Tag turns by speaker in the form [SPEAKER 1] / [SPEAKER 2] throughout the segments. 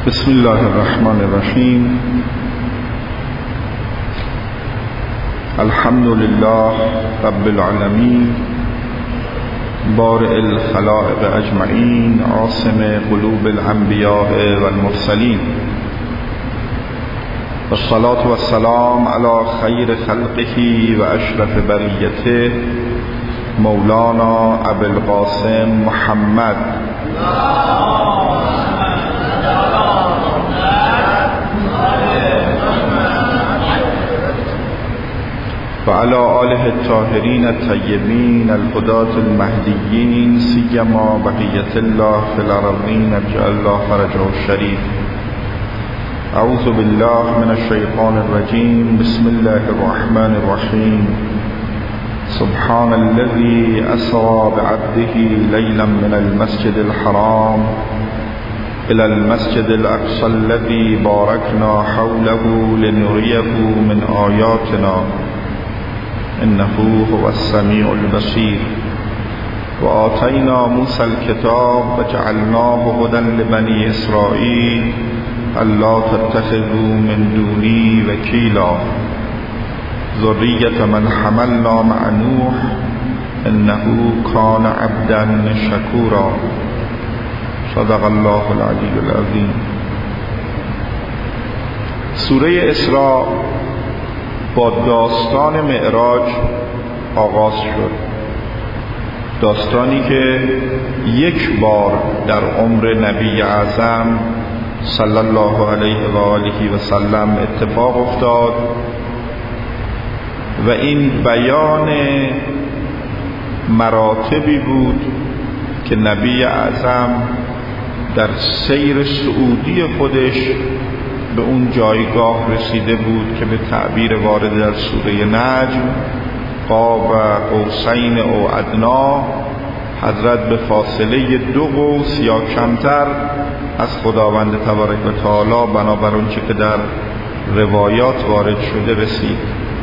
[SPEAKER 1] بسم الله الرحمن الرحیم. الحمد لله رب العالمین، بارئ الخلائق اجمعین، عاصم قلوب الانبیاء والمرسلین، والصلاة والسلام علی خیر خلقه و اشرف بریته مولانا ابوالقاسم محمد و علی آله الطاهرین الطیبین الهداة المهدیین، سیما بقیة الله فی الارضین اجعل الله فرجه الشریف. اعوذ بالله من الشیطان الرجیم. بسم الله الرحمن الرحیم. سبحان الذي اسرى بعبده ليلا من المسجد الحرام إلى المسجد الأقصى الذي باركنا حوله لنريه من آياتنا إنه هو السميع البصير. وآتينا موسى الكتاب وجعلناه هدى لبني إسرائيل ألا تتخذوا من دوني وكيلا ذرية من حملنا مع نوح إنه كان عبدا شكورا. صدق الله العلی العظیم. سوره اسراء با داستان معراج آغاز شد، داستانی که یک بار در عمر نبی اعظم صلی الله علیه و آله و سلم اتفاق افتاد و این بیان مراتبی بود که نبی اعظم در سیر صعودی خودش به اون جایگاه رسیده بود که به تعبیر وارد در سوره نجم قاب قوسین او ادنا، حضرت به فاصله 2 قوس یا کمتر از خداوند تبارک و تعالی بنابر اون چه که در روایات وارد شده رسید.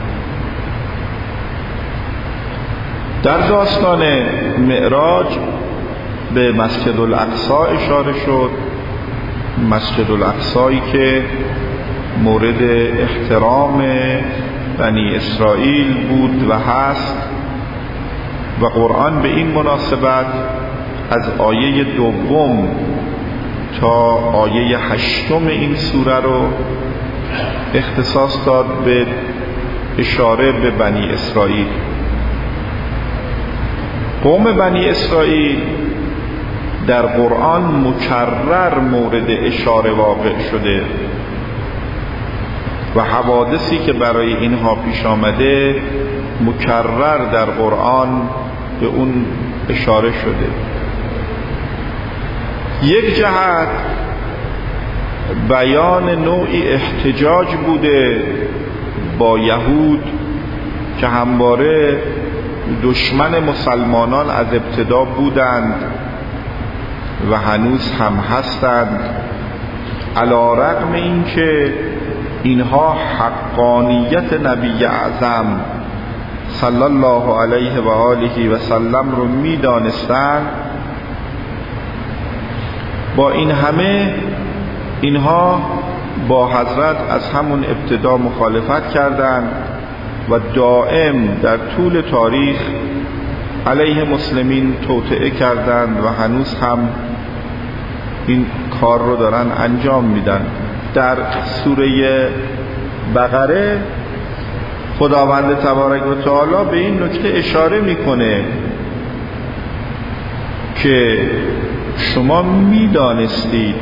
[SPEAKER 1] در داستان معراج به مسجد الاقصی اشاره شد، مسجد الاقصی که مورد احترام بنی اسرائیل بود و هست و قرآن به این مناسبت از آیه 2 تا آیه 8 این سوره رو اختصاص داد به اشاره به بنی اسرائیل. قوم بنی اسرائیل در قرآن مکرر مورد اشاره واقع شده و حوادثی که برای اینها پیش آمده مکرر در قرآن به اون اشاره شده. یک جهت بیان نوعی احتجاج بوده با یهود که همواره دشمن مسلمانان از ابتدا بودند و هنوز هم هستند، علی رغم این که اینها حقانیت نبی اعظم صلی الله علیه و آله و سلم رو می دانستند، با این همه اینها با حضرت از همون ابتدا مخالفت کردند و دائم در طول تاریخ علیه مسلمین توطئه کردند و هنوز هم این کار رو دارن انجام میدن. در سوره بقره خداوند تبارک و تعالی به این نکته اشاره میکنه که شما میدانستید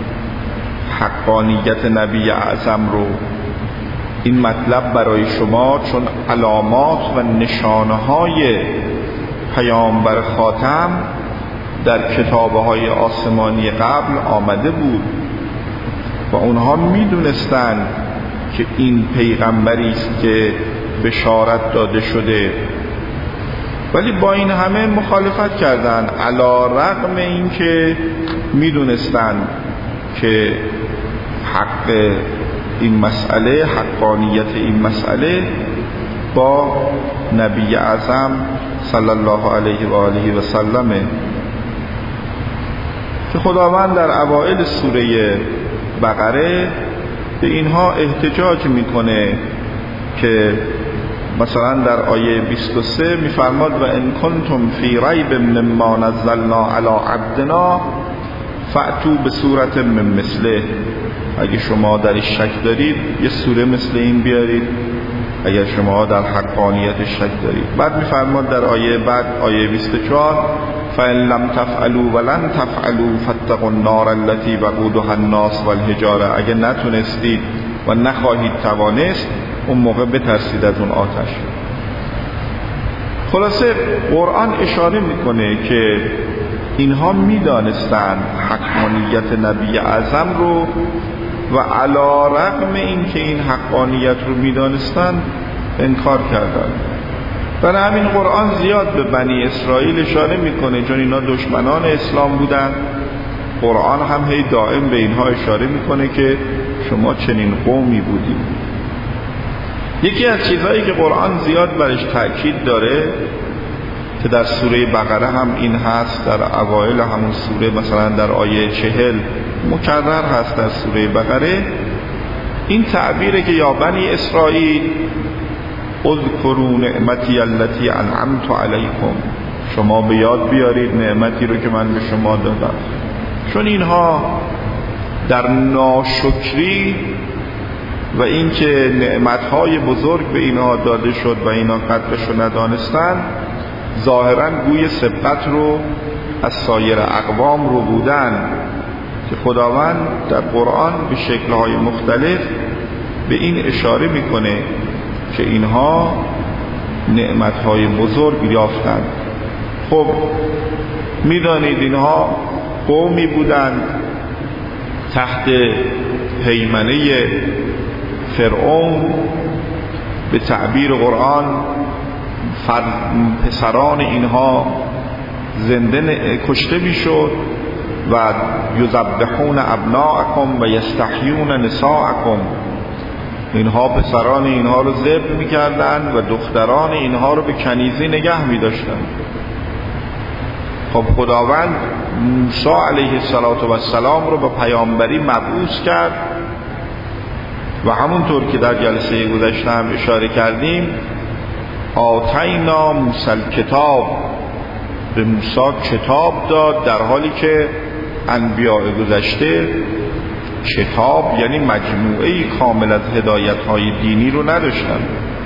[SPEAKER 1] حقانیت نبی اعظم رو. این مطلب برای شما چون علامات و نشانه‌های پیامبر خاتم در کتاب‌های آسمانی قبل آمده بود و اونها میدونستند که این پیغمبری است که بشارت داده شده، ولی با این همه مخالفت کردند علی رغم این که میدونستند که حق این مسئله، حقانیت این مسئله با نبی اعظم صلی الله علیه و آله و سلم. که خداوند در اوائل سوره بقره به اینها احتجاج میکنه که مثلا در آیه 23 میفرماد و ان کنتم فی ریب مما نزلنا علی عبدنا فأتوا بسورة من مثله، اگه شما در شک دارید یه سوره مثل این بیارید اگر شما در حقانیت شک دارید. بعد میفرماد در آیه بعد آیه 24 فإن لم تفعلوا ولن تفعلوا فاتقوا النار التي وقودها الناس والحجاره، اگه نتونستید و نخواهید توانست اون موقع بترسید از اون آتش. خلاصه قرآن اشاره میکنه که اینها میدانستند حقانیت نبی اعظم رو و علی رغم این که این حقانیت رو میدانستند انکار کردند. برای همین قرآن زیاد به بنی اسرائیل اشاره میکنه، چون اینا دشمنان اسلام بودن. قرآن هم هی دائم به اینها اشاره میکنه که شما چنین قومی بودید. یکی از چیزهایی که قرآن زیاد برش تأکید داره که در سوره بقره هم این هست، در اوایل همون سوره مثلا در آیه 40 مکرر هست در سوره بقره، این تعبیره که یا بنی اسرائیل اذکروا نعمتی التي انعمت علیکم، شما به یاد بیارید نعمتی رو که من به شما دادم. چون اینها در ناشکری و اینکه نعمتهای بزرگ به اینها داده شد و اینا قدرش رو ندانستن، ظاهرا گوی سبقت رو از سایر اقوام رو بودن که خداوند در قرآن به شکل‌های مختلف به این اشاره میکنه که اینها نعمتهای بزرگ یافتند. خب میدانید اینها قومی بودند تحت هیمنه فرعون، به تعبیر قرآن پسران اینها زنده کشته میشد و یذبحون ابناءکم و یستحیون نساءکم، اینها پسران اینها رو ذبح میکردند و دختران اینها رو به کنیزی نگه میداشتند. خب خداوند موسی علیه السلام رو به پیامبری مبعوث کرد و همونطور که در جلسه گذشته هم اشاره کردیم آتینا موسی الکتاب، به موسی کتاب داد، در حالی که انبیاء گذشته کتاب یعنی مجموعه کامل از هدایت‌های دینی رو نداشتند.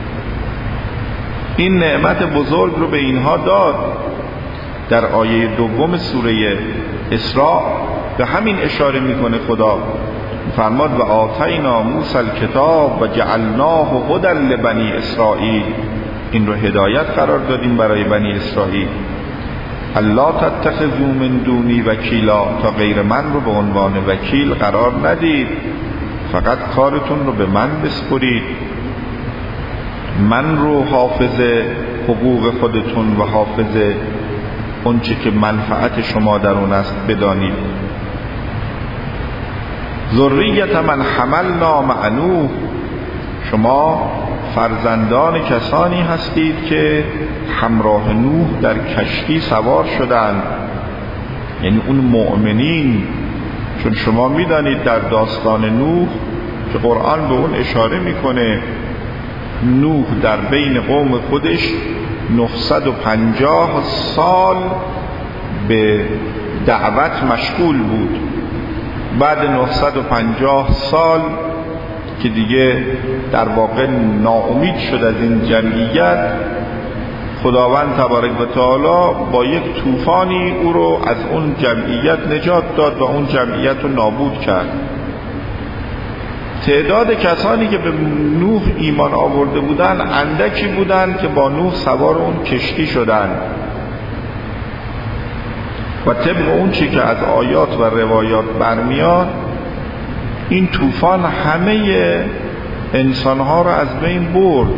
[SPEAKER 1] این نعمت بزرگ رو به اینها داد. در آیه دوم سوره اسراء به همین اشاره میکنه خدا، فرماد و آتینا موسی الکتاب و جعلناه هدی لبنی اسرائیل، این رو هدایت قرار دادیم برای بنی اسرائیل. الا تتخذوا من دونی وکیلا، تا غیر من رو به عنوان وکیل قرار ندید، فقط کارتون رو به من بسپرید، من رو حافظ حقوق خودتون و حافظ اونچه که منفعت شما در اون است بدانید. ذریت من حملنا مع نوح، شما فرزندان کسانی هستید که همراه نوح در کشتی سوار شدند، یعنی اون مؤمنین. چون شما میدانید در داستان نوح که قرآن به اون اشاره میکنه، نوح در بین قوم خودش 950 سال به دعوت مشغول بود. بعد 950 سال که دیگه در واقع ناامید شد از این جمعیت، خداوند تبارک و تعالی با یک طوفانی او رو از اون جمعیت نجات داد و اون جمعیت رو نابود کرد. تعداد کسانی که به نوح ایمان آورده بودند اندکی بودند که با نوح سوار اون کشتی شدند و طبق اون چی که از آیات و روایات برمیاد، این طوفان همه انسانها را از بین برد.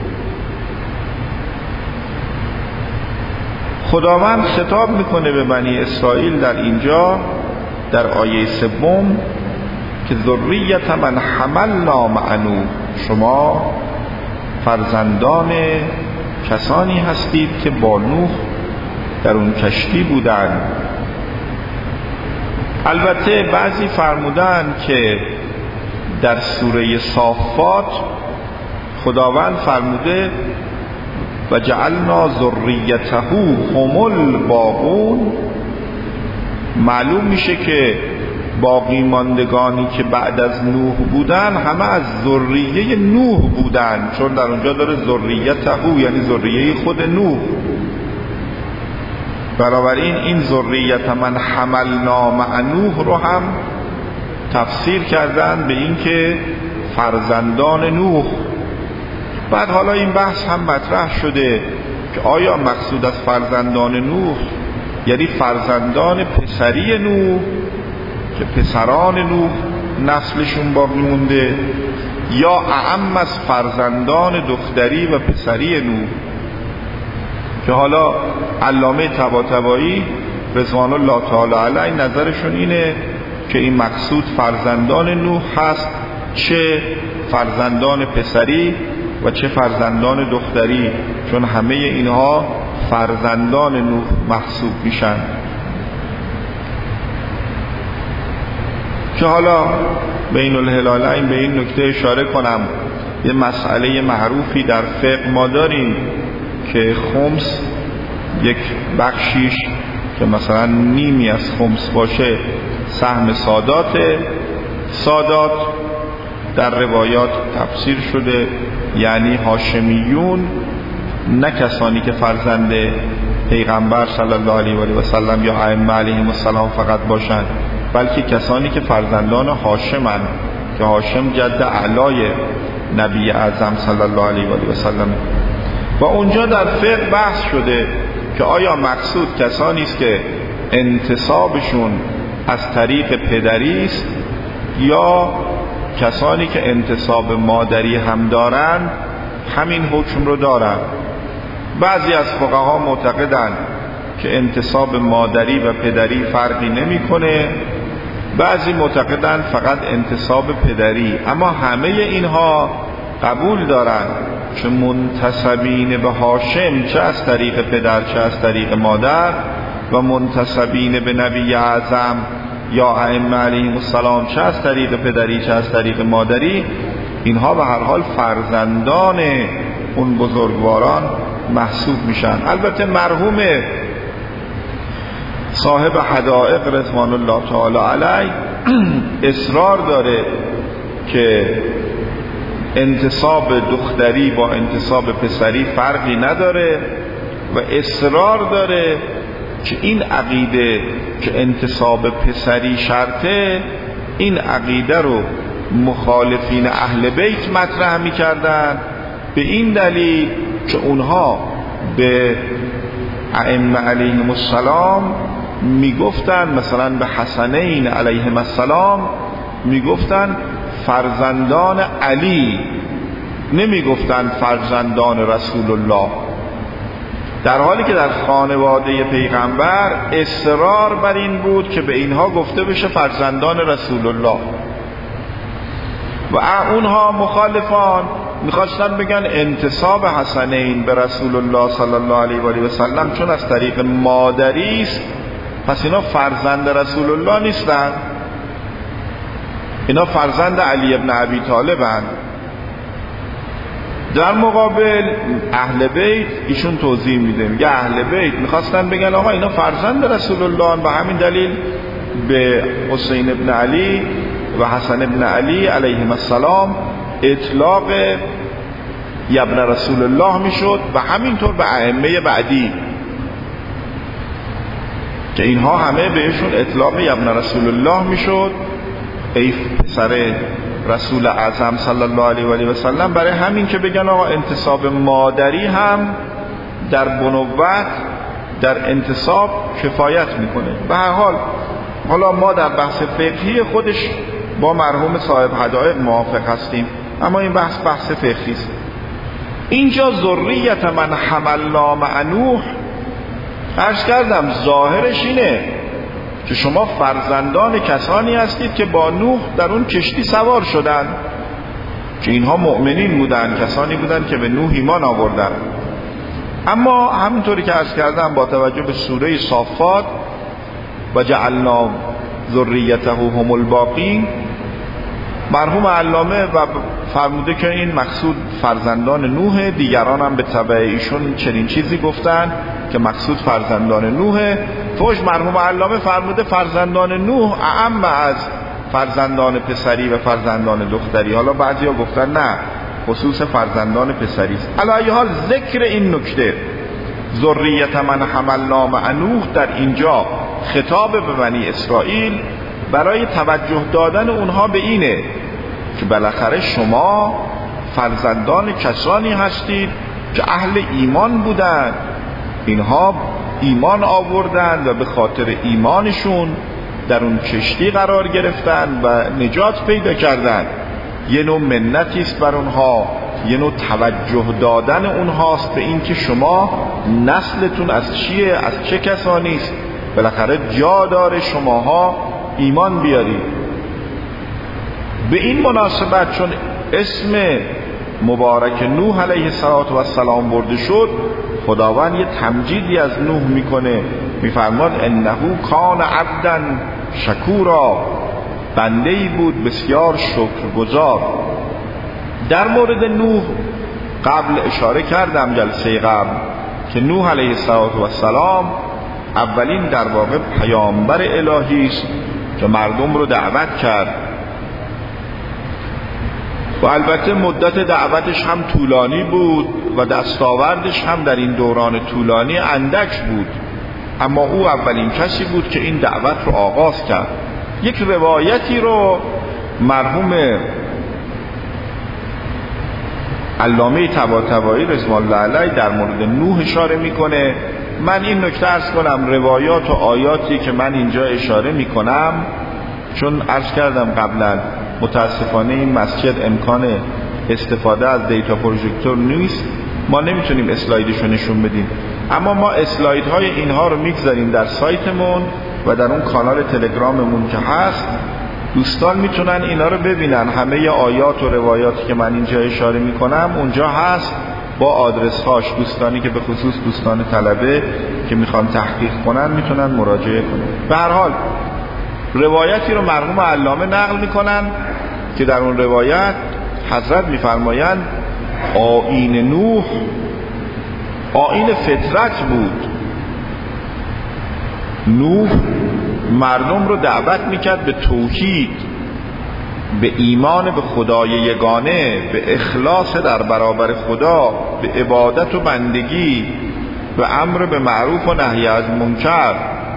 [SPEAKER 1] خداوند خطاب میکنه به بنی اسرائیل در اینجا در آیه 3 که ذریت من حملنا مع نوح، شما فرزندان کسانی هستید که با نوح در اون کشتی بودند. البته بعضی فرمودن که در سوره صافات خداوند فرموده و جعلنا ذریته هم الباقون. معلوم میشه که باقی ماندگانی که بعد از نوح بودن همه از ذریه نوح بودن، چون در اونجا داره ذریته یعنی ذریه خود نوح. بنابراین این ذریت من حملنا مع نوح رو هم تفسیر کردن به این که فرزندان نوح. بعد حالا این بحث هم مطرح شده که آیا مقصود از فرزندان نوح یعنی فرزندان پسری نوح که پسران نوح نسلشون باقی مونده، یا اعم از فرزندان دختری و پسری نوح، که حالا علامه طباطبایی رضوان الله تعالی علیه نظرشون اینه که این مقصود فرزندان نوح هست، چه فرزندان پسری و چه فرزندان دختری، چون همه اینها فرزندان نوح محسوب میشن. که حالا بین الهلالین به این نکته اشاره کنم، یه مسئله معروفی در فقه ما داریم که خمس یک بخشیش که مثلا نیمی از خمس باشه سهم سادات در روایات تفسیر شده، یعنی هاشمیون، نه کسانی که فرزند پیغمبر صلی الله علیه و آله و سلم یا ائمه علیهم السلام فقط باشند، بلکه کسانی که فرزندان هاشمند که هاشم جد اعلای نبی اعظم صلی الله علیه و آله و سلم. و اونجا در فقه بحث شده که آیا مقصود کسانی است که انتسابشون از طریق پدری است یا کسانی که انتساب مادری هم دارند همین حکم رو دارند. بعضی از فقها معتقدند که انتساب مادری و پدری فرقی نمیکنه، بعضی معتقدند فقط انتساب پدری، اما همه اینها قبول دارند که منتسبین به هاشم چه از طریق پدر چه از طریق مادر و منتسبین به نبی اعظم یا ائمه علیهم السلام چه از طریق پدری چه از طریق مادری، اینها به هر حال فرزندان اون بزرگواران محسوب میشن. البته مرحوم صاحب حدائق رضوان الله تعالی علیه اصرار داره که انتساب دختری با انتساب پسری فرقی نداره و اصرار داره که این عقیده که انتساب پسری شرطه، این عقیده رو مخالفین اهل بیت مطرح می‌کردن به این دلیل که اونها به ائمه علیهم السلام میگفتن، مثلا به حسنین علیهم السلام میگفتن فرزندان علی، نمیگفتن فرزندان رسول الله، در حالی که در خانواده پیغمبر اصرار بر این بود که به اینها گفته بشه فرزندان رسول الله. و اونها مخالفان میخواستن بگن انتساب حسنین به رسول الله صلی الله علیه و آله و سلم چون از طریق مادری است، پس اینا فرزند رسول الله نیستن، اینا فرزند علی ابن ابی طالبن. در مقابل اهل بیت ایشون توضیح میده، میگه اهل بیت میخواستن بگن آقا اینا فرزند رسول الله، به همین دلیل به حسین ابن علی و حسن ابن علی علیهم السلام اطلاق ابن رسول الله میشد و همینطور به ائمه بعدی که اینها همه بهشون اطلاق ابن رسول الله میشد، ای پسر رسول اعظم صلی الله علیه و آله و سلم، برای همین که بگن آقا انتساب مادری هم در بنوت در انتساب کفایت میکنه. به هر حال حالا ما در بحث فقهی خودش با مرحوم صاحب حدائق موافق هستیم، اما این بحث فقهی است. اینجا ذریت من حملنا مع نوح، عرض کردم ظاهرش اینه که شما فرزندان کسانی هستید که با نوح در اون کشتی سوار شدن، که اینها مؤمنین بودن، کسانی بودن که به نوح ایمان آوردن. اما همونطوری که عرض کردم با توجه به سوره صافات و جعلنا ذریته هم الباقین. مرحوم علامه و فرموده که این مقصود فرزندان نوح، دیگران هم به تبع ایشون چنین چیزی گفتن که مقصود فرزندان نوح. فوش مرحوم علامه فرموده فرزندان نوح اعم از فرزندان پسری و فرزندان دختری. حالا بعضیا گفتن نه، خصوص فرزندان پسری است. علی ای حال ذکر این نکته ذریت من حملنا مع نوح در اینجا خطاب به بنی اسرائیل برای توجه دادن اونها به اینه که بالاخره شما فرزندان کسانی هستید که اهل ایمان بودند، اینها ایمان آوردند و به خاطر ایمانشون در اون کشتی قرار گرفتند و نجات پیدا کردند. یه نوع منتی است بر اونها، یه نوع توجه دادن اونهاست به این که شما نسلتون از چیه، از چه کسانی است، بالاخره جا داره شماها ایمان بیارید. به این مناسبت چون اسم مبارک نوح علیه السلام برده شد، خداوند یه تمجیدی از نوح میکنه، میفرماد انه کان عبدا شکورا، بنده‌ای بود بسیار شکرگزار. در مورد نوح قبل اشاره کردم جلسه قبل که نوح علیه السلام اولین در واقع پیامبر الهی است که مردم رو دعوت کرد و البته مدت دعوتش هم طولانی بود و دستاوردش هم در این دوران طولانی اندک بود، اما او اولین کسی بود که این دعوت رو آغاز کرد. یک روایتی رو مرحوم علامه طباطبایی رضوان الله علیه در مورد نوح اشاره میکنه. من این نکته عرض کنم، روایات و آیاتی که من اینجا اشاره میکنم، چون عرض کردم قبلا متاسفانه این مسجد امکان استفاده از دیتا پروژکتور نیست، ما نمیتونیم اسلایدشو نشون بدیم، اما ما اسلایدهای اینها رو میگذاریم در سایتمون و در اون کانال تلگراممون که هست. دوستان میتونن اینا رو ببینن، همه آیات و روایاتی که من اینجا اشاره میکنم اونجا هست با آدرس هاش. دوستانی که به خصوص دوستان طلبه که میخوان تحقیق کنن میتونن مراجعه کنن. به هر حال روایتی رو مرحوم علامه نقل میکنن که در اون روایت حضرت میفرمایند آیین نوح آیین فطرت بود. نوح مردم رو دعوت میکرد به توحید، به ایمان به خدای یگانه، به اخلاص در برابر خدا، به عبادت و بندگی، به امر به معروف و نهی از منکر.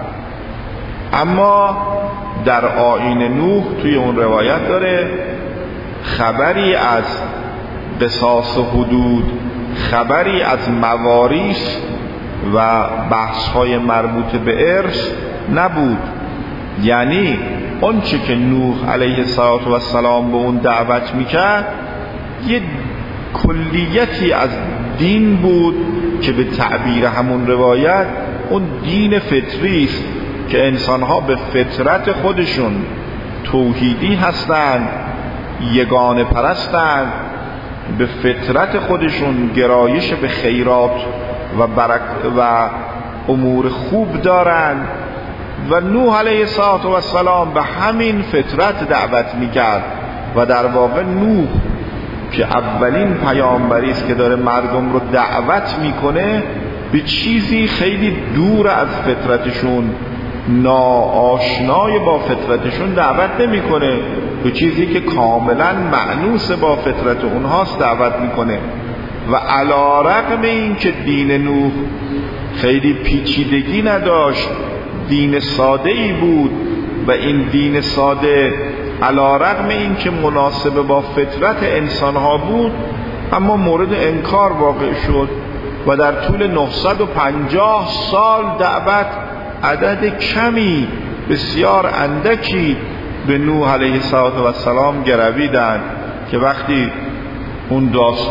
[SPEAKER 1] اما در آیین نوح توی اون روایت داره خبری از قصاص و حدود، خبری از مواریث و بحث‌های مربوط به ارث نبود. یعنی اون چه که نوح علیه السلام به اون دعوت میکرد یه کلیتی از دین بود که به تعبیر همون روایت اون دین فطری است که انسانها به فطرت خودشون توحیدی هستند، یگانه پرستند، به فطرت خودشون گرایش به خیرات و امور خوب دارند و نوح علیه السلام به همین فطرت دعوت میکرد و در واقع نوح که اولین پیامبری است که داره مردم رو دعوت میکنه به چیزی خیلی دور از فطرتشون، ناآشنای با فطرتشون دعوت نمیکنه، به چیزی که کاملا مأنوس با فطرت اونهاست دعوت میکنه. و علی رغم این که دین نوح خیلی پیچیدگی نداشت، دین ساده ای بود و این دین ساده علی رغم این که مناسب با فطرت انسانها بود اما مورد انکار واقع شد و در طول 950 سال دعوت عدد کمی بسیار اندکی به نوح علیه السلام گرویدند که وقتی اون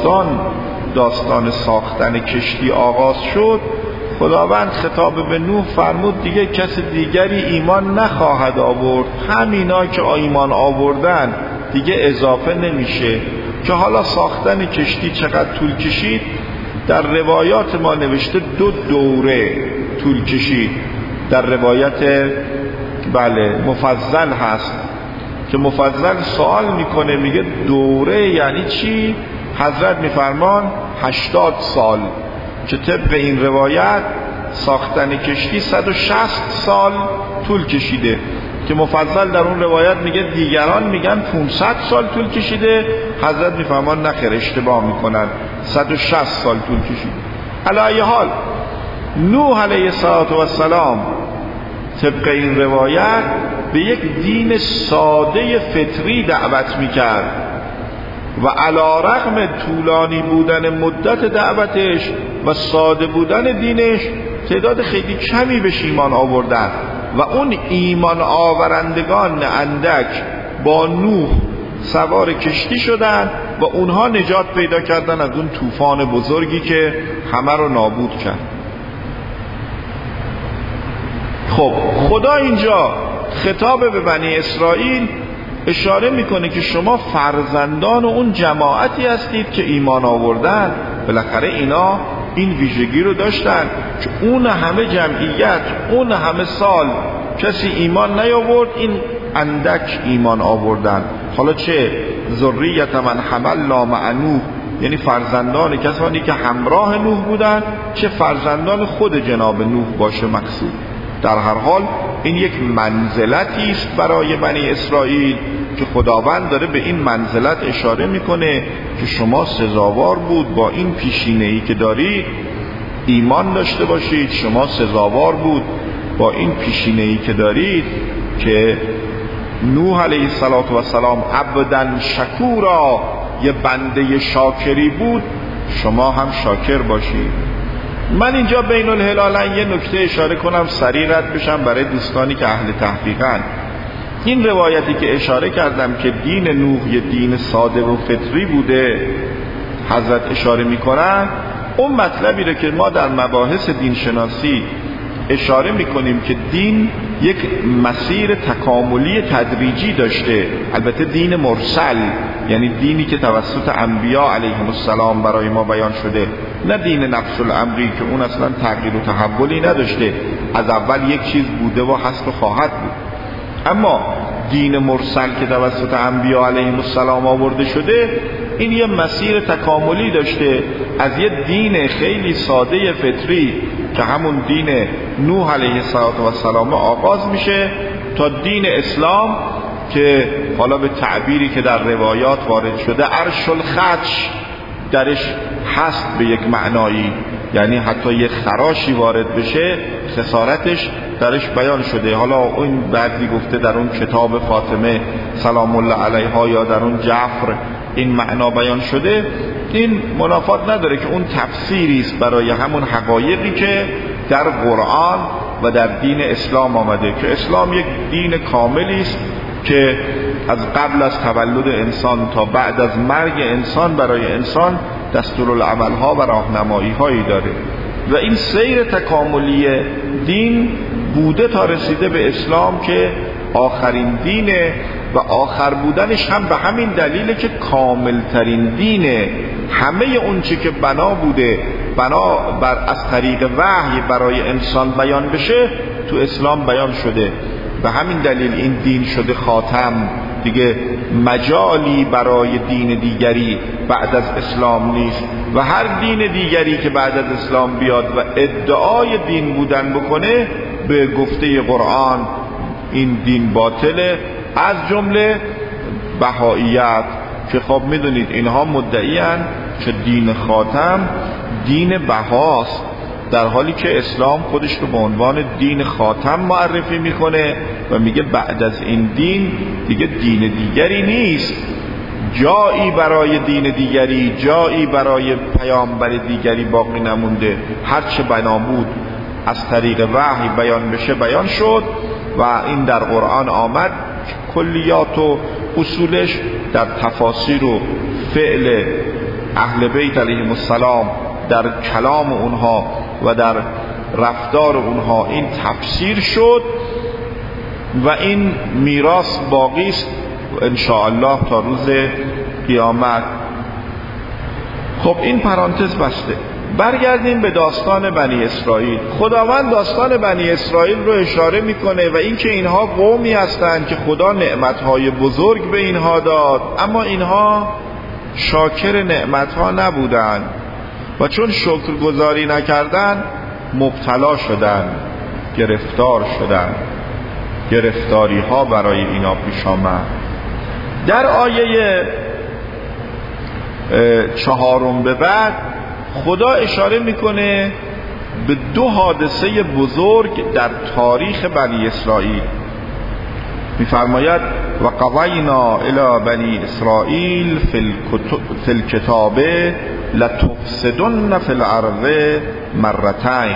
[SPEAKER 1] داستان ساختن کشتی آغاز شد خداوند خطاب به نوح فرمود دیگه کس دیگری ایمان نخواهد آورد، همینا که ایمان آوردن دیگه اضافه نمیشه. که حالا ساختن کشتی چقدر طول کشید در روایات ما نوشته 2 دوره طول کشید. در روایت بله مفضل هست که مفضل سوال میکنه، میگه دوره یعنی چی؟ حضرت میفرمان 80 سال، که طبق این روایت ساختن کشتی 160 سال طول کشیده، که مفضل در اون روایت میگه دیگران میگن 500 سال طول کشیده، حضرت میفرمان نخیر اشتباه میکنن، 160 سال طول کشیده. علی ای حال نوح علیه السلام طبق این روایت به یک دین ساده فطری دعوت میکرد و علی رغم طولانی بودن مدت دعوتش و ساده بودن دینش تعداد خیلی کمی بهش ایمان آوردن و اون ایمان آورندگان اندک با نوح سوار کشتی شدن و اونها نجات پیدا کردن از اون طوفان بزرگی که همه رو نابود کرد. خب خدا اینجا خطاب به بنی اسرائیل اشاره میکنه که شما فرزندان اون جماعتی هستید که ایمان آوردن. بالاخره اینا این ویژگی رو داشتن که اون همه جمعیت، اون همه سال کسی ایمان نیاورد، این اندک ایمان آوردن. حالا چه ذریت من حملنا مع نوح، یعنی فرزندان کسانی که همراه نوح بودن، چه فرزندان خود جناب نوح باشه مقصود. در هر حال این یک منزلتی است برای بنی اسرائیل که خداوند داره به این منزلت اشاره میکنه که شما سزاوار بود با این پیشینه‌ای که دارید ایمان داشته باشید، شما سزاوار بود با این پیشینه‌ای که دارید که نوح علیه السلام عبدن شکورا، یه بنده شاکری بود، شما هم شاکر باشید. من اینجا بین الهلالین یه نکته اشاره کنم، سریع رد بشم برای دوستانی که اهل تحقیقن. این روایتی که اشاره کردم که دین نوح یه دین ساده و فطری بوده، حضرت اشاره میکنن اون مطلبی رو که ما در مباحث دین شناسی اشاره میکنیم که دین یک مسیر تکاملی تدریجی داشته. البته دین مرسل یعنی دینی که توسط انبیا علیهم السلام برای ما بیان شده، نه دین نفس الامری که اون اصلا تغییر و تحولی نداشته، از اول یک چیز بوده و هست و خواهد بود. اما دین مرسل که توسط انبیا علیهم السلام آورده شده، این یه مسیر تکاملی داشته، از یه دین خیلی ساده فطری که همون دین نوح علیه السلام آغاز میشه تا دین اسلام که حالا به تعبیری که در روایات وارد شده عرش الخدش درش هست به یک معنایی، یعنی حتی یک خراشی وارد بشه خسارتش درش بیان شده. حالا اون بعضی گفته در اون کتاب فاطمه سلام الله علیها یا در اون جعفر این معنا بیان شده. این منافات نداره که اون تفسیری است برای همون حقایقی که در قرآن و در دین اسلام آمده، که اسلام یک دین کاملی است که از قبل از تولد انسان تا بعد از مرگ انسان برای انسان دستورالعمل‌ها و راهنمایی‌هایی داره و این سیر تکاملی دین بوده تا رسیده به اسلام که آخرین دینه و آخر بودنش هم به همین دلیله که کاملترین دینه. همه اون چی که بنا بوده بنا بر از طریق وحی برای انسان بیان بشه تو اسلام بیان شده، به همین دلیل این دین شده خاتم. دیگه مجالی برای دین دیگری بعد از اسلام نیست و هر دین دیگری که بعد از اسلام بیاد و ادعای دین بودن بکنه به گفته قرآن این دین باطله، از جمله بهائیت که خب میدونید اینها مدعیان که دین خاتم دین بهاست، در حالی که اسلام خودش رو به عنوان دین خاتم معرفی میکنه و میگه بعد از این دین دیگه دین دیگری نیست، جایی برای دین دیگری، جایی برای پیامبر دیگری باقی نمونده. هرچه بنا بود از طریق وحی بیان بشه بیان شد و این در قرآن آمد. کلیات و اصولش در تفاسیر و فعل اهل بیت علیهم السلام، در کلام اونها و در رفتار اونها این تفسیر شد و این میراث باقی است ان شاء الله تا روز قیامت. خب این پرانتز بسته. برگردیم به داستان بنی اسرائیل. خداوند داستان بنی اسرائیل رو اشاره میکنه و اینکه اینها قومی هستند که خدا نعمتهای بزرگ به اینها داد، اما اینها شاکر نعمتها نبودند و چون شکرگزاری نکردند مبتلا شدند، گرفتار شدند، گرفتاری ها برای اینا پیش آمد. در آیه 4 به بعد خدا اشاره میکنه به 2 حادثه بزرگ در تاریخ بنی اسرائیل. میفرماید و قضینا الی بنی اسرائیل فی الکتاب لتفسدن فی الارض مرتین.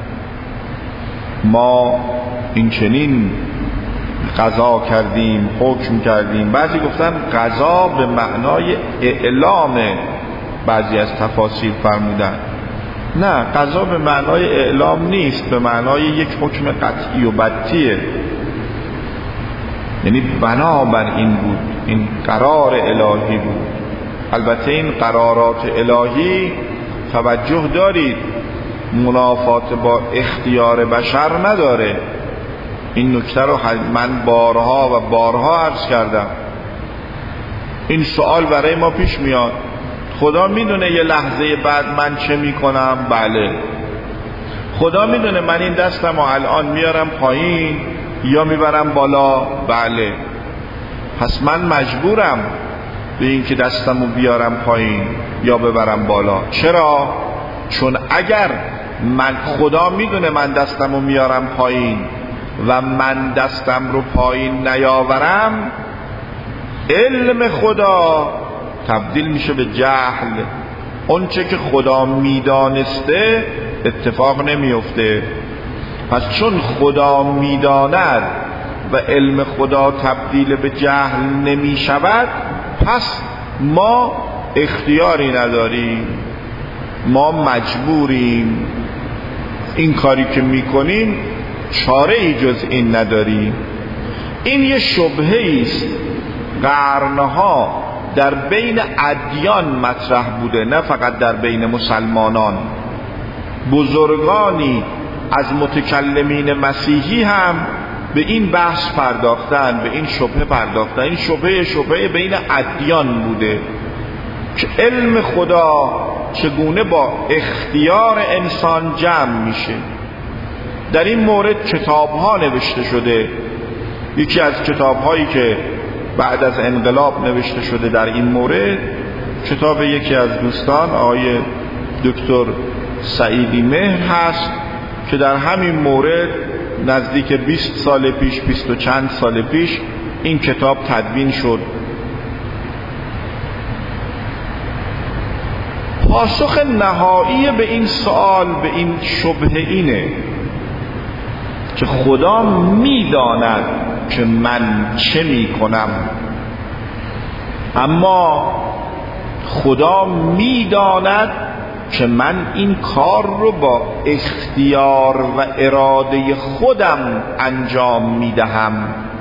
[SPEAKER 1] ما این چنین قضا کردیم، حکم کردیم. بعضی گفتن قضا به معنای اعلام، بعضی از تفاسیر فرمودن نه، قضا به معنای اعلام نیست، به معنای یک حکم قطعی و بتیه. یعنی بنابر این بود، این قرار الهی بود. البته این قرارات الهی توجه دارید منافات با اختیار بشر نداره. این نکته رو من بارها و بارها عرض کردم. این سوال برای ما پیش میاد، خدا میدونه یه لحظه بعد من چه میکنم؟ بله. خدا میدونه من این دستم رو الان میارم پایین یا میبرم بالا؟ بله. پس من مجبورم به این که دستم رو بیارم پایین یا ببرم بالا. چرا؟ چون اگر خدا میدونه من دستم رو میارم پایین و من دستم رو پایین نیاورم، علم خدا تبدیل میشه به جهل. اون چه که خدا میدانسته اتفاق نمیفته. پس چون خدا میداند و علم خدا تبدیل به جهل نمیشود، پس ما اختیاری نداریم، ما مجبوریم. این کاری که میکنیم چاره ای جز این نداریم. این یه شبهه است قرنها در بین ادیان مطرح بوده، نه فقط در بین مسلمانان. بزرگانی از متکلمین مسیحی هم به این بحث پرداختن، به این شبهه پرداختن. این شبهه بین ادیان بوده که علم خدا چگونه با اختیار انسان جمع میشه. در این مورد کتاب‌ها نوشته شده. یکی از کتاب‌هایی که بعد از انقلاب نوشته شده در این مورد، کتاب یکی از دوستان آقای دکتر سعیدی مهر هست که در همین مورد نزدیک 20 سال پیش، 20 و چند سال پیش این کتاب تدوین شد. پاسخ نهایی به این سوال، به این شبهه اینه که خدا میداند که من چه میکنم، اما خدا میداند که من این کار رو با اختیار و اراده خودم انجام میدهم.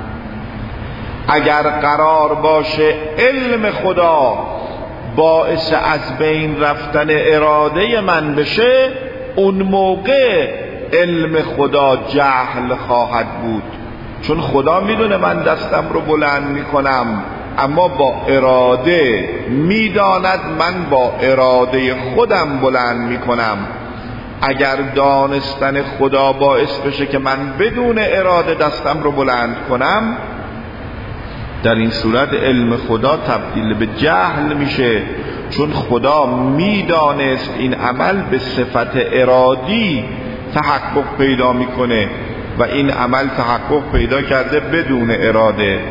[SPEAKER 1] اگر قرار باشه علم خدا باعث از بین رفتن اراده من بشه، اون موقع علم خدا جهل خواهد بود. چون خدا میدونه من دستم رو بلند میکنم، اما با اراده میداند من با اراده خودم بلند میکنم. اگر دانستن خدا باعث بشه که من بدون اراده دستم رو بلند کنم، در این صورت علم خدا تبدیل به جهل میشه. چون خدا میدانست این عمل به صفت ارادی تحقق پیدا میکنه و این عمل تحقق پیدا کرده بدون اراده.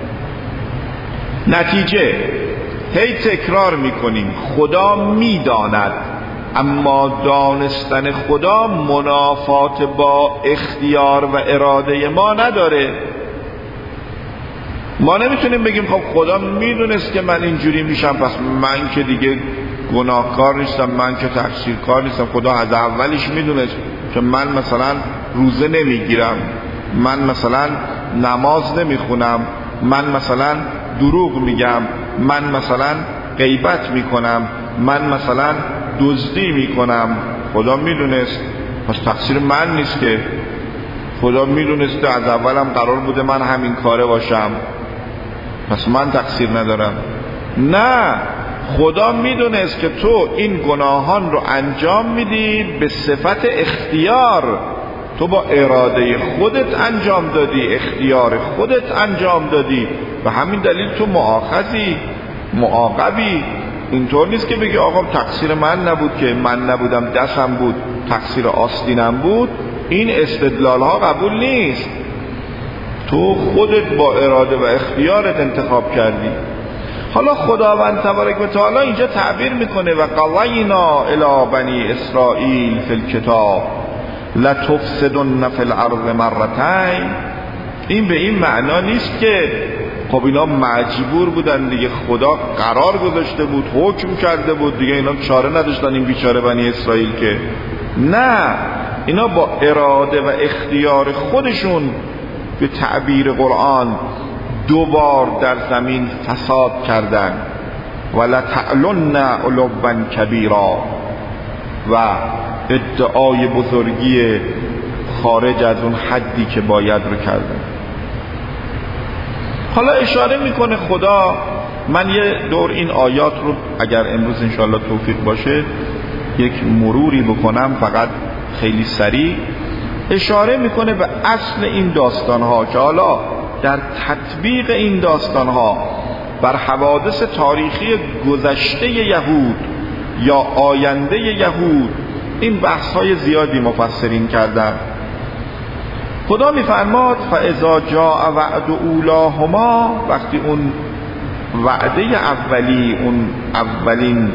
[SPEAKER 1] نتیجه هی تکرار میکنیم خدا میداند، اما دانستن خدا منافات با اختیار و اراده ما نداره. ما نمیتونیم بگیم خب خدا میدونست که من اینجوری میشم، پس من که دیگه گناهکار نیستم، من که تقصیرکار نیستم. خدا از اولش میدونست که من مثلا روزه نمیگیرم، من مثلا نماز نمیخونم، من مثلا دروغ میگم، من مثلا غیبت میکنم، من مثلا دزدی میکنم، خدا میدونست، پس تقصیر من نیست که، خدا میدونسته از اولم قرار بوده من همین کاره باشم، پس من تقصیر ندارم. نه، خدا میدونست که تو این گناهان رو انجام میدی به صفت اختیار، تو با اراده خودت انجام دادی، اختیار خودت انجام دادی، و همین دلیل تو مؤاخذی، معاقبی. اینطور نیست که بگی آقا تقصیر من نبود، که من نبودم دستم بود، تقصیر آستینم بود. این استدلال ها قبول نیست. تو خودت با اراده و اختیارت انتخاب کردی. حالا خداوند تبارک و تعالی اینجا تعبیر میکنه و قضینا الی بنی اسرائیل فی الکتاب لتفسدن فی الارض مرتین. این به این معنا نیست که خب اینا مجبور بودن دیگه، خدا قرار گذاشته بود، حکم کرده بود دیگه، اینا چاره نداشتن این بیچاره بنی اسرائیل که. نه، اینا با اراده و اختیار خودشون به تعبیر قرآن دوبار در زمین فساد کردن. ولتعلن علوا کبیرا، و ادعای بزرگی خارج از اون حدی که باید رو کردن. حالا اشاره میکنه خدا، من یه دور این آیات رو اگر امروز انشاءالله توفیق باشه یک مروری بکنم، فقط خیلی سریع. اشاره میکنه به اصل این داستانها که حالا در تطبیق این داستانها بر حوادث تاریخی گذشته یهود یا آینده یهود این بحث‌های زیادی مفسرین کردن. خدا میفرماد فاذا جاء وعد اولاهما، وقتی اون وعده اولی، اون اولین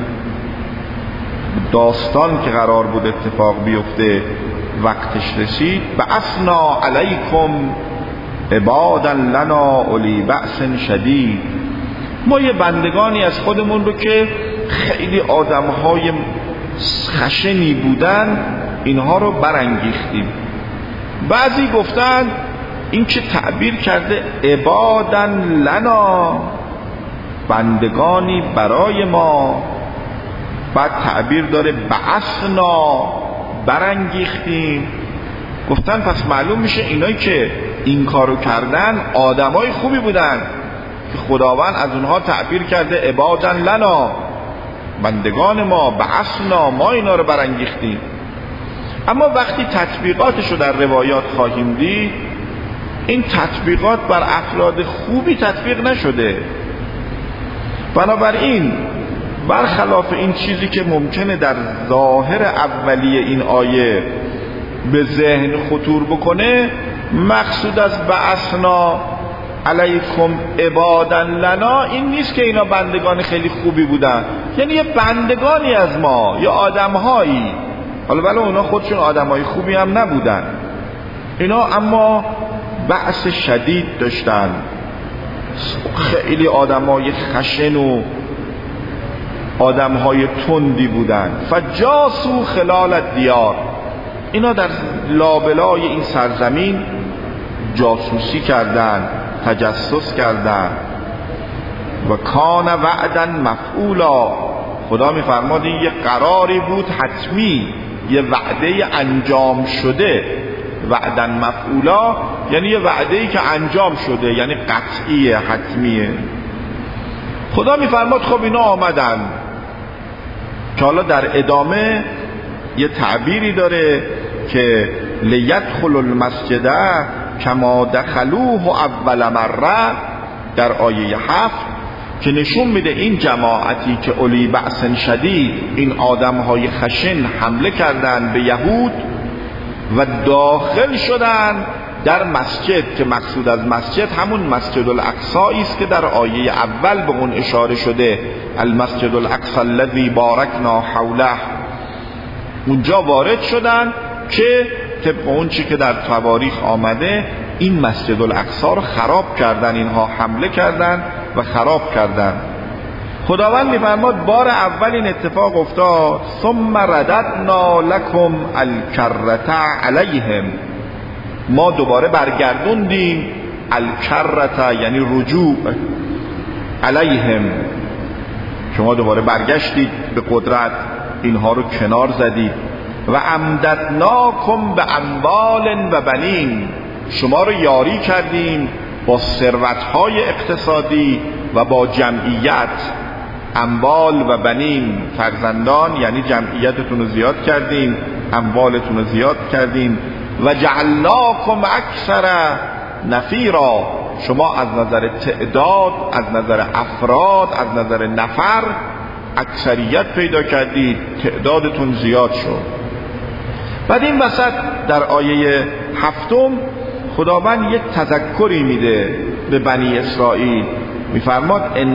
[SPEAKER 1] داستان که قرار بود اتفاق بیفته وقتش رسید، بعثنا علیکم عبادا لنا اولی بأس شدید، ما یه بندگانی از خودمون رو که خیلی آدمهای خشنی بودن اینها رو برانگیختیم. بعضی گفتن این که تعبیر کرده عبادا لنا، بندگانی برای ما، بعد تعبیر داره بعثنا، برانگیختیم. گفتن پس معلوم میشه اینایی که این کارو کردن آدمای خوبی بودن که خداوند از اونها تعبیر کرده عبادا لنا، بندگان ما، بعثنا، ما اینا رو برانگیختیم. اما وقتی تطبیقاتش رو در روایات خواهیم دید، این تطبیقات بر افراد خوبی تطبیق نشده. بنابراین برخلاف این چیزی که ممکنه در ظاهر اولیه این آیه به ذهن خطور بکنه، مقصود از بعثنا علیکم عبادا لنا این نیست که اینا بندگان خیلی خوبی بودن، یعنی یه بندگانی از ما، یا آدمهایی، حالا بله اونا خودشون آدمهای خوبی هم نبودن اینا، اما بأس شدید داشتن، خیلی آدمهای خشن و آدمهای تندی بودن. فجاسو خلال الدیار، اینا در لابلای این سرزمین جاسوسی کردن، تجسس کردن. و کان وعدا مفعولا، خدا میفرماد این یه قراری بود حتمی، یه وعده انجام شده. وعدا مفعولا یعنی یه وعده‌ای که انجام شده، یعنی قطعیه، حتمیه. خدا میفرماد خب اینا آمدن، که حالا در ادامه یه تعبیری داره که لیدخل المسجد کما دخلوه اول مره در آیه 7، که نشون میده این جماعتی که اولی بأس شدید، این آدمهای خشن حمله کردن به یهود و داخل شدن در مسجد، که مقصود از مسجد همون مسجد الاقصی است که در آیه اول به اون اشاره شده، المسجد الاقصی الذی بارکنا حوله. اونجا وارد شدن که طبق اون چی که در تواریخ آمده این مسجد الاقصی رو خراب کردن، اینها حمله کردن و خراب کردن. خداوند میفرماد بار اول این اتفاق افتاد، ثم رددنا لکم الکرة علیهم، ما دوباره برگردوندیم الکرة یعنی رجوع، علیهم شما دوباره برگشتید به قدرت. اینها رو کنار زدید. و امددناکم به اموال و بنین، شما رو یاری کردیم با ثروت‌های اقتصادی و با جمعیت. اموال و بنین فرزندان، یعنی جمعیتتون رو زیاد کردیم، اموالتون رو زیاد کردیم. و جعلناکم اکثر نفیرا، شما از نظر تعداد، از نظر افراد، از نظر نفر اکثریت پیدا کردید، تعدادتون زیاد شد. بعد این وسط در آیه 7 خداوند یک تذکری میده به بنی اسرائیل، میفرماد ان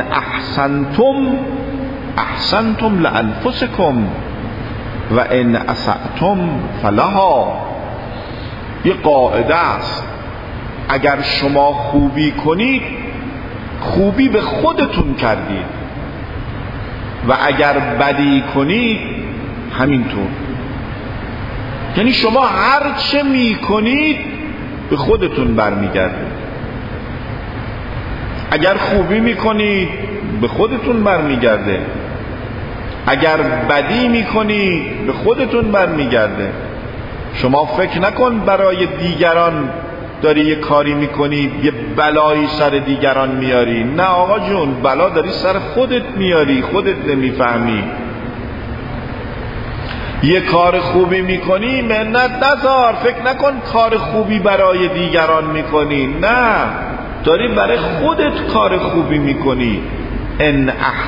[SPEAKER 1] احسنتم لانفسکم و ان اسأتم فلها. یه قاعده است، اگر شما خوبی کنید خوبی به خودتون کردید و اگر بدی کنید همینطور. یعنی شما هر چه می کنید به خودتون برمیگرده. اگر خوبی می کنید به خودتون برمیگرده، اگر بدی می کنید به خودتون برمیگرده. شما فکر نکن برای دیگران داری یه کاری میکنی یه بلایی سر دیگران میاری. نه آقا جون، بلا داری سر خودت میاری، خودت نمیفهمی. یه کار خوبی میکنی منت نذار، فکر نکن کار خوبی برای دیگران میکنی، نه، داری برای خودت کار خوبی میکنی. ان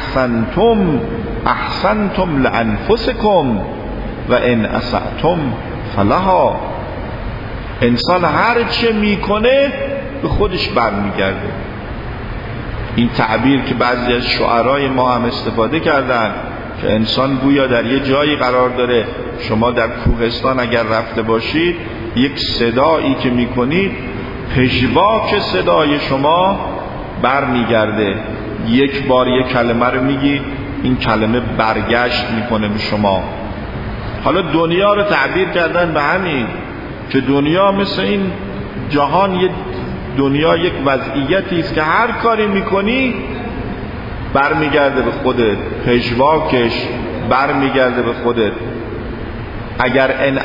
[SPEAKER 1] احسنتم لانفسکم و ان اسأتم فلها. انسان هر چه میکنه به خودش برمیگرده. این تعبیر که بعضی از شعرای ما هم استفاده کردن که انسان گویا در یه جایی قرار داره. شما در کوهستان اگر رفته باشید، یک صدایی که میکنید پژواک صدای شما برمیگرده. یک بار یک کلمه رو میگی، این کلمه برگشت میکنه به شما. حالا دنیا رو تعبیر کردن به همین که دنیا مثل این جهان، یک دنیا یک وضعیتی است که هر کاری میکنی برمیگرده به خودت، پژواکش برمیگرده به خودت. اگر ان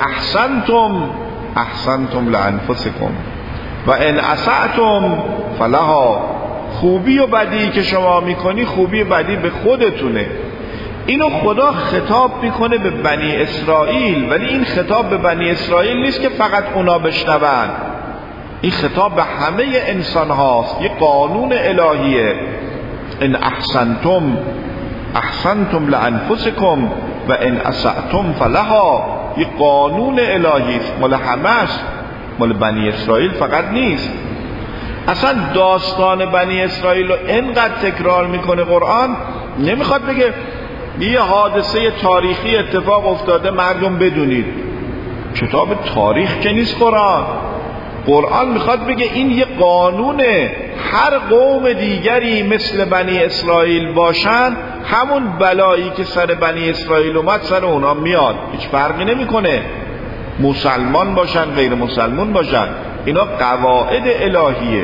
[SPEAKER 1] احسنتم لانفسکم و ان اسأتم فلها. خوبی و بدی که شما میکنی، خوبی و بدی به خودتونه. اینو خدا خطاب میکنه به بنی اسرائیل، ولی این خطاب به بنی اسرائیل نیست که فقط اونا بشنون. این خطاب به همه انسان هاست، یه قانون الهیه. ان احسنتم لانفسکم و ان اسأتم فلها. یه قانون الهی است، مال همه است، مال بنی اسرائیل فقط نیست. اصلا داستان بنی اسرائیل رو اینقدر تکرار میکنه قرآن، نمیخواد بگه یه حادثه تاریخی اتفاق افتاده مردم بدونید. کتاب تاریخ که نیست قرآن میخواد بگه این یه قانونه. هر قوم دیگری مثل بنی اسرائیل باشن، همون بلایی که سر بنی اسرائیل اومد سر اونا میاد، هیچ فرقی نمیکنه. مسلمان باشن غیر مسلمان باشن، اینا قواعد الهیه.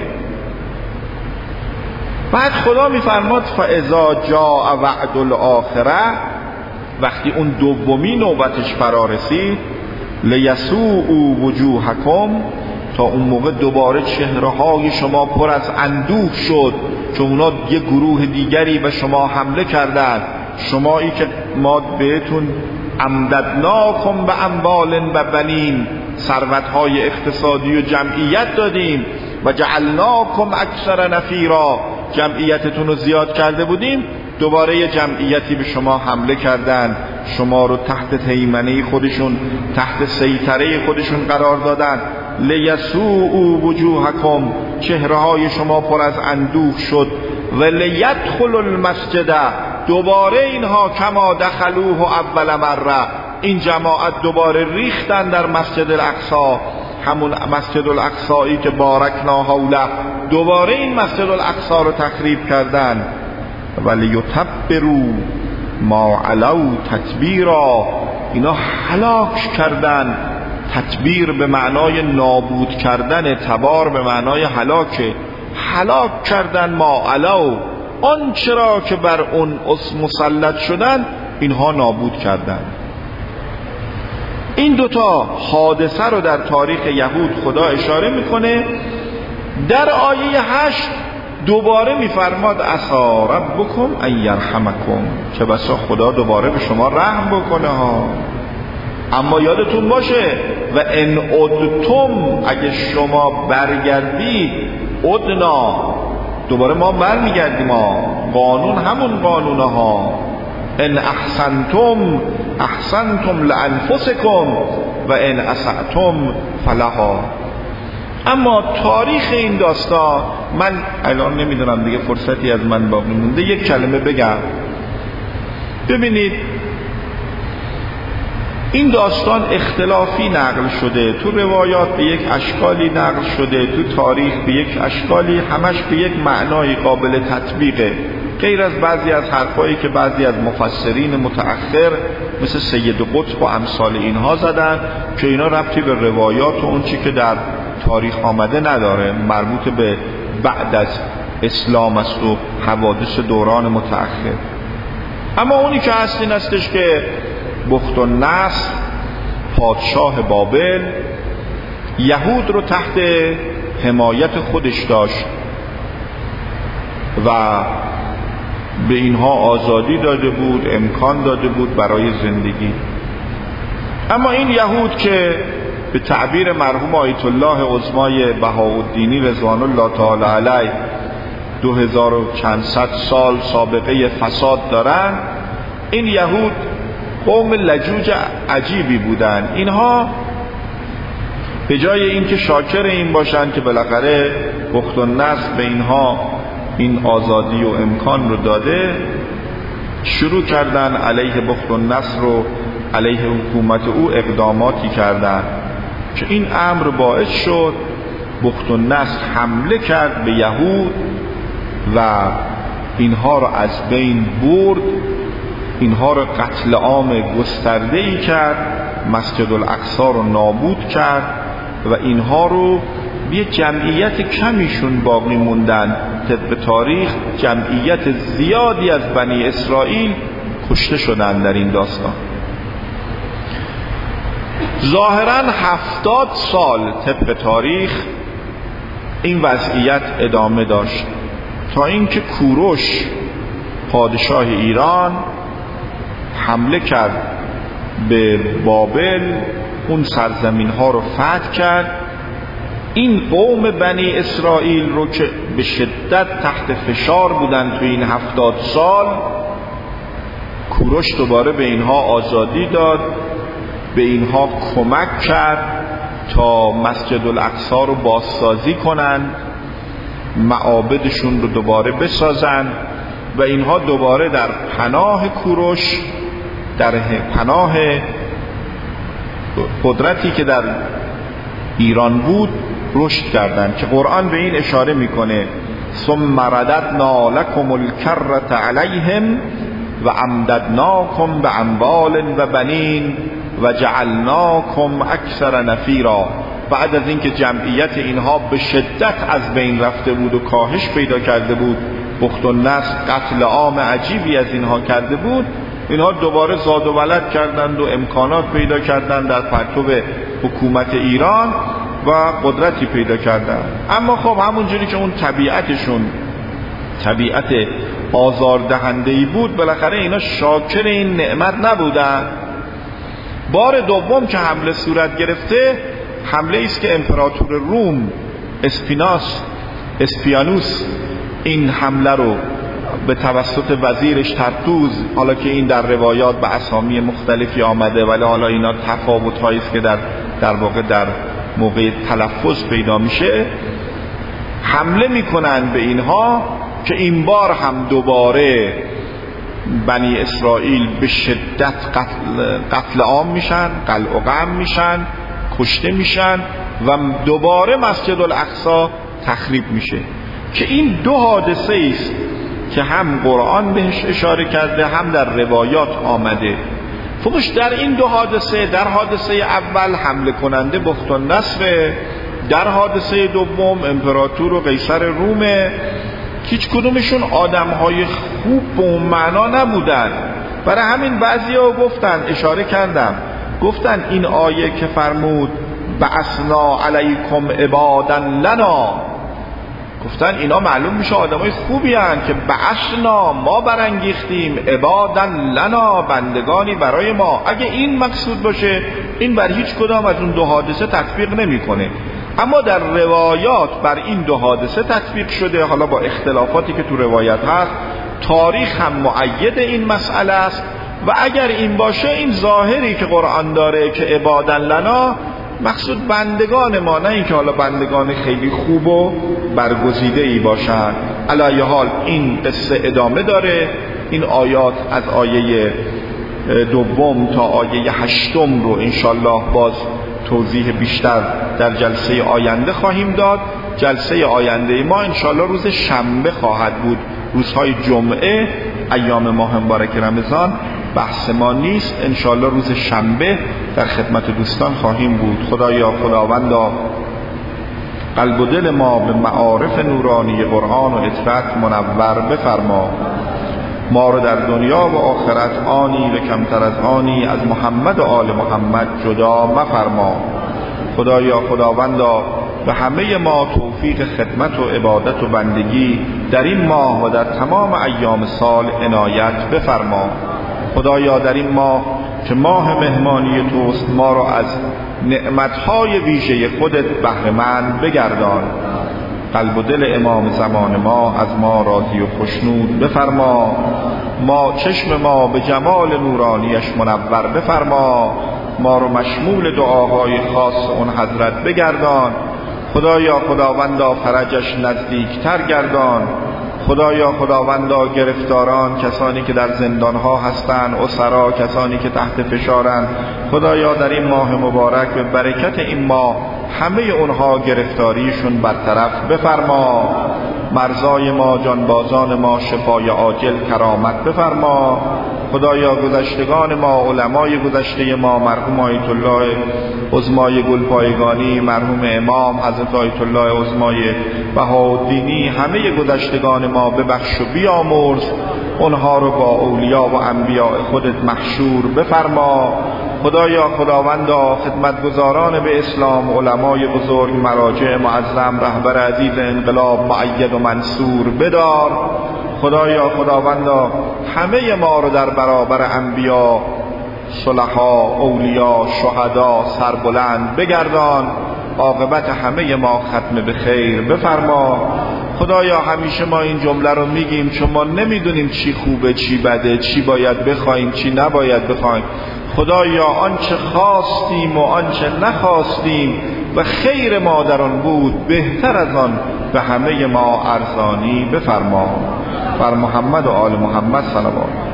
[SPEAKER 1] بعد خدا میفرماد فاذا جاء وعد الاخره، وقتی اون دومی نوبتش فرا رسید، لیسوء وجوهکم، تا اون موقع دوباره چهره‌های شما پر از اندوه شد، چون اونا یه گروه دیگری به شما حمله کردند. شمایی که ما بهتون امددناکم به اموال و بنین، ثروت‌های اقتصادی و جمعیت دادیم، و جعلناکم اکثر نفیرا، جمعیتتون رو زیاد کرده بودیم، دوباره یه جمعیتی به شما حمله کردن، شما رو تحت هیمنه خودشون، تحت سیطره خودشون قرار دادن. لیسوء وجوهکم، چهره‌های شما پر از اندوه شد. و لیدخلوا المسجد، دوباره اینها کما دخلوه اول مره، این جماعت دوباره ریختن در مسجد الاقصی، همون مسجد الاقصایی که بارکنا حوله، دوباره این مسجد الاقصی رو تخریب کردن. ولیتبروا ما علوا تتبیرا، اینا هلاک کردن. تتبیر به معنای نابود کردن، تبار به معنای هلاکه. هلاک کردن ما علوا، آن چرا که بر اون مسلط شدن اینها نابود کردند. این دوتا حادثه رو در تاریخ یهود خدا اشاره میکنه. در آیه 8 دوباره میفرماد عسى ربکم ان یرحمکم، چه بسا خدا دوباره به شما رحم بکنه ها. اما یادتون باشه و ان عدتم، اگه شما برگردید، عدنا، دوباره ما برمیگردیم ها. قانون همون قانونه ها. ان احسنتم احسنتم لانفسکم و ان اسأتم فلها. اما تاریخ این داستان، من الان نمیدونم دیگه فرصتی از من باقی مونده، یک کلمه بگم. ببینید این داستان اختلافی نقل شده، تو روایات به یک اشکالی نقل شده، تو تاریخ به یک اشکالی، همش به یک معنای قابل تطبیقه، غیر از بعضی از حرفایی که بعضی از مفسرین متأخر مثل سید قطب و امثال اینها زدن که اینا ربطی به روایات و اون چی که در تاریخ آمده نداره، مربوط به بعد از اسلام است و حوادث دوران متأخر. اما اونی که هست این استش که بختالنصر پادشاه بابل یهود رو تحت حمایت خودش داشت و به اینها آزادی داده بود، امکان داده بود برای زندگی. اما این یهود که به تعبیر مرحوم آیت الله عظمای بهاءالدینی رضوان الله تعالی علیه 2000 و چند صد سال سابقه فساد دارن، این یهود قوم لجوج عجیبی بودن. اینها به جای اینکه شاکر این باشن که بالاخره بختالنصر به اینها این آزادی و امکان رو داده، شروع کردن علیه بختالنصر و علیه حکومت او اقداماتی کردن که این امر باعث شد بختالنصر حمله کرد به یهود و اینها رو از بین برد، اینها رو قتل عام گسترده‌ای کرد، مسجد الاقصی رو نابود کرد و اینها رو یه جمعیت کمیشون باقی موندن. طبق تاریخ جمعیت زیادی از بنی اسرائیل کشته شدن در این داستان. ظاهراً 70 سال طبق تاریخ این وضعیت ادامه داشت تا اینکه کوروش پادشاه ایران حمله کرد به بابل، اون سرزمین ها رو فتح کرد. این قوم بنی اسرائیل رو که به شدت تحت فشار بودن تو این 70 سال، کوروش دوباره به اینها آزادی داد، به اینها کمک کرد تا مسجد الاقصی رو بازسازی کنن، معابدشون رو دوباره بسازن و اینها دوباره در پناه کوروش، در پناه قدرتی که در ایران بود رشد کردند که قرآن به این اشاره میکنه ثم رددنا لكم الكرة علیهم و امددناکم باموال و بنین و جعلناکم اکثر نفیرا. بعد از اینکه جمعیت اینها به شدت از بین رفته بود و کاهش پیدا کرده بود، بختالنصر قتل عام عجیبی از اینها کرده بود، اینها دوباره زاد و ولد کردند و امکانات پیدا کردند در پرتو حکومت ایران و قدرتی پیدا کردند. اما خب همونجوری که اون طبیعتشون طبیعت آزاردهنده‌ای بود، بالاخره اینا شاکر این نعمت نبودن. بار دوم که حمله صورت گرفته، حمله است که امپراتور روم اسپیانوس این حمله رو به توسط وزیرش ترتوز، حالا که این در روایات به اسامی مختلفی آمده ولی حالا اینا تفاوت‌هایی است که در واقع در موقع تلفظ پیدا میشه، حمله میکنن به اینها که این بار هم دوباره بنی اسرائیل به شدت قتل عام میشن، قلع و قم میشن، کشته میشن و دوباره مسجد الاقصی تخریب میشه. که این دو حادثه است که هم قرآن بهش اشاره کرده هم در روایات آمده. فقط در این دو حادثه، در حادثه اول حمله کننده بختالنصر، در حادثه دوم امپراتور و قیصر رومه. هیچ کدومشون آدم‌های خوب به اون معنا نبودن. برای همین بعضیا گفتن، اشاره کردم، گفتن این آیه که فرمود بعثنا علیکم عبادا لنا، گفتن اینا معلوم میشه آدمای خوبی هن که بعثنا، ما برانگیختیم، عبادا لنا، بندگانی برای ما. اگه این مقصود باشه این بر هیچ کدام از اون دو حادثه تطبیق نمیکنه. اما در روایات بر این دو حادثه تطبیق شده، حالا با اختلافاتی که تو روایت هست. تاریخ هم مؤید این مسئله است و اگر این باشه، این ظاهری که قرآن داره که عبادا لنا مقصود بندگان ما، نه اینکه حالا بندگان خیلی خوب و برگزیده ای باشن. علی ای حال این قصه ادامه داره. این آیات از آیه 2 تا آیه 8 رو انشالله باز توضیح بیشتر در جلسه آینده خواهیم داد. جلسه آینده ما انشالله روز شنبه خواهد بود. روزهای جمعه ایام ماه مبارک رمضان بحث ما نیست. انشالله روز شنبه در خدمت دوستان خواهیم بود. خدایا، خداوندا، قلب و دل ما به معارف نورانی قرآن و اطاعت منور بفرما. ما رو در دنیا و آخرت آنی و کمتر از آنی از محمد و آل محمد جدا مفرما. خدایا، خداوندا، به همه ما توفیق خدمت و عبادت و بندگی در این ماه و در تمام ایام سال عنایت بفرما. خدایا، در این ماه که ماه مهمانی توست، ما را از نعمتهای ویژه خودت بهره‌مند بگردان. قلب و دل امام زمان ما از ما راضی و خوشنود بفرما. ما چشم ما به جمال نورانیش منور بفرما. ما رو مشمول دعاهای خاص اون حضرت بگردان. خدایا، خداوندا، فرجش نزدیکتر گردان. خدایا، خداوندا، گرفتاران، کسانی که در زندانها هستند، اسرا، کسانی که تحت فشارند، خدایا در این ماه مبارک به برکت این ماه همه اونها گرفتاریشون برطرف بفرما. مرزای ما، جانبازان ما شفای عاجل کرامت بفرما. خدایا، گذشتگان ما، علمای گذشته ما، مرحوم آیت الله عظمای گلپایگانی، مرحوم امام حضرت آیت الله عظمای بهاءالدینی، همه گذشتگان ما ببخش و بیامرز. اونها رو با اولیا و انبیاء خودت محشور بفرما. خدایا، خداوندا، خدمتگزاران به اسلام، علمای بزرگ، مراجع معظم، رهبر عزیز انقلاب مؤید و منصور بدار. خدایا، خداوندا، همه ما رو در برابر انبیا، صلحا، اولیا، شهدا سربلند بگردان. عاقبت همه ما ختم به خیر بفرما. خدایا، همیشه ما این جمله رو میگیم چون ما نمیدونیم چی خوبه چی بده، چی باید بخوایم چی نباید بخوایم. خدایا، آنچه خواستیم و آنچه نخواستیم و خیر ما در آن بود، بهتر از آن به همه ما ارزانی بفرما. بر محمد و آل محمد صلوات.